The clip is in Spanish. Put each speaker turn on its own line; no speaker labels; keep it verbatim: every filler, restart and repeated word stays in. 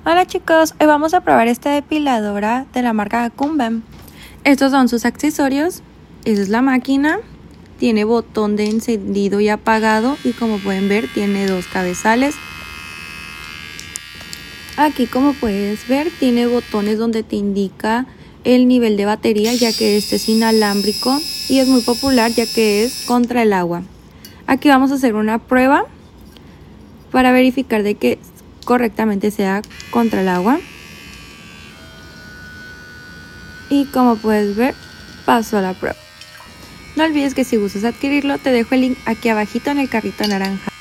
Hola chicos, hoy vamos a probar esta depiladora de la marca Kumbem. Estos son sus accesorios. Esa es la máquina. Tiene botón de encendido y apagado y como pueden ver tiene dos cabezales. Aquí como puedes ver tiene botones donde te indica el nivel de batería, ya que este es inalámbrico y es muy popular ya que es contra el agua. Aquí vamos a hacer una prueba para verificar de que correctamente sea contra el agua. Y como puedes ver, pasó la prueba. No olvides que si gustas adquirirlo, te dejo el link aquí abajito en el carrito naranja.